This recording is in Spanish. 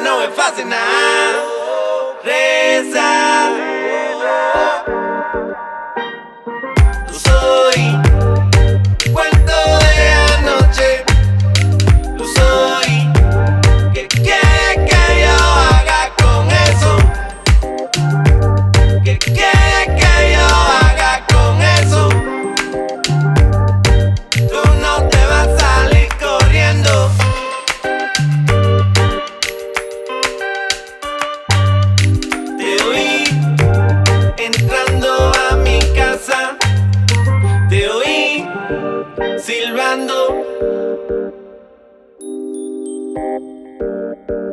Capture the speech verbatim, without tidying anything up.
no es fácil nada. Reza. Tú soy cuento de anoche. Tú soy. ¿Qué quieres que yo haga con eso? ¿Qué quieres que yo haga con eso? Tú no te vas a salir corriendo. Te oí entrando a mi casa. Te oí silbando.